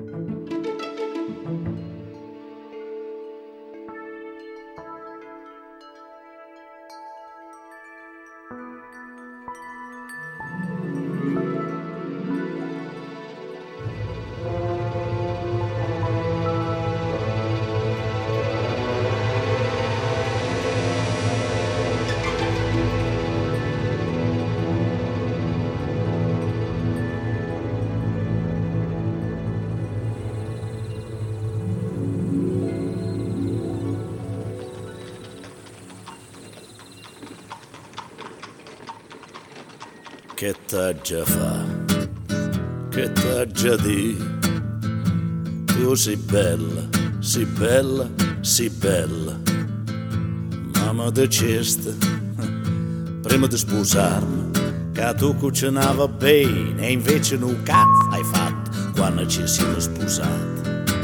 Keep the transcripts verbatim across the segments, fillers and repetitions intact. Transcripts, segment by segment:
Che t'ha già fa, che t'ha già di, tu sei bella, sei bella, sei bella. Mamma diceste, prima di sposarmi, che tu cucinava bene e invece non cazzo hai fatto quando ci siamo sposati.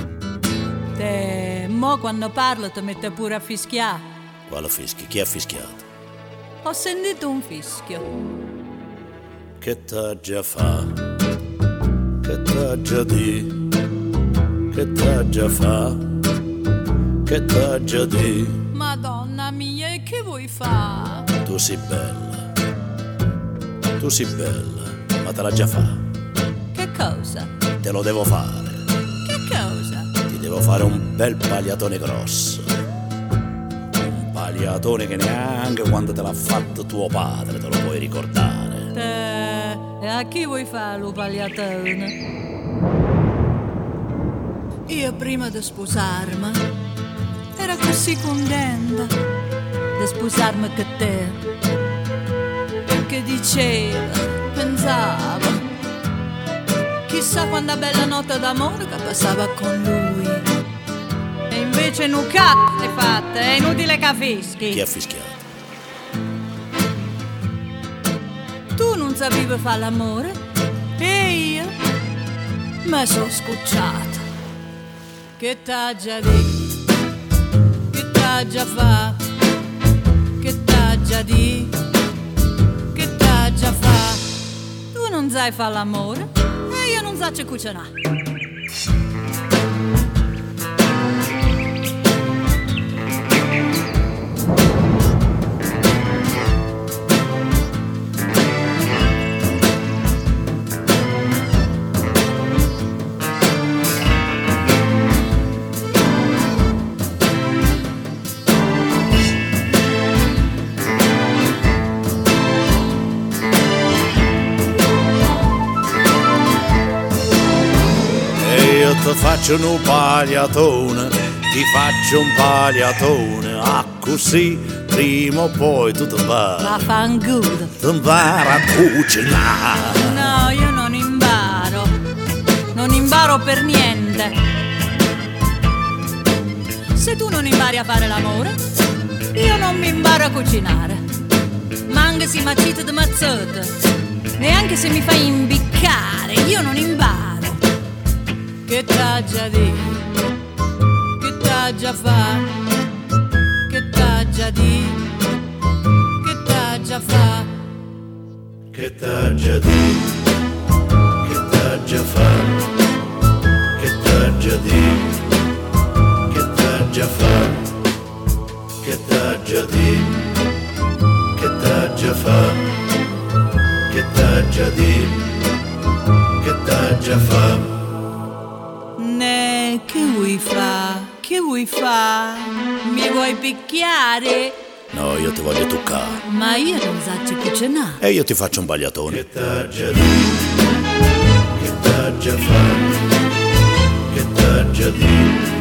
Te, mo quando parlo ti mette pure a fischiare. Quale fischio? Chi ha fischiato? Ho sentito un fischio. Che t'ha già fa, che t'ha già di, che t'ha già fa, che t'ha già di. Madonna mia, e che vuoi fare? Tu sei bella, tu sei bella, ma te la già fa. Che cosa? Te lo devo fare. Che cosa? Ti devo fare un bel pagliatone grosso, un pagliatone che neanche quando te l'ha fatto tuo padre te lo puoi ricordare. Te, e a chi vuoi fare lo pagliatone? Io prima di sposarmi ero così contenta di sposarmi con te, perché dicevo, pensavo, chissà quanta bella notte d'amore che passava con lui. E invece non cazzo hai fatto, è inutile che fischi. Chi ha fischiato? Tu non sapevi fare l'amore e io mi sono scocciata. Che t'ha già detto, che t'ha già fatto, che t'ha già detto, che t'ha già fatto. Tu non sai fare l'amore e io non so cucinare. Ti faccio un pagliatone, ti faccio un pagliatone, ah così prima o poi tu ti vai. Ma fanculo. Ti impara a cucinare. No, io non imparo, non imparo per niente. Se tu non impari a fare l'amore, io non mi imparo a cucinare. Ma anche se macito di mazzette, neanche se mi fai imbiccare, io non imparo. Che t'ha già detto, che t'ha già fatto, che t'ha già detto, che t'ha già fatto. Che t'ha già detto, che t'ha già fatto, che t'ha già detto, che t'ha già fatto, che t'ha già detto, che t'ha già fatto, che t'ha già detto, che t'ha già fatto. Ne, che vuoi fa? Che vuoi fa? Mi vuoi picchiare? No, io ti voglio toccare. Ma io non so cucinare. E io ti faccio un pagliatone. Che t'ha già detto, che t'ha già fatto, che t'ha già detto,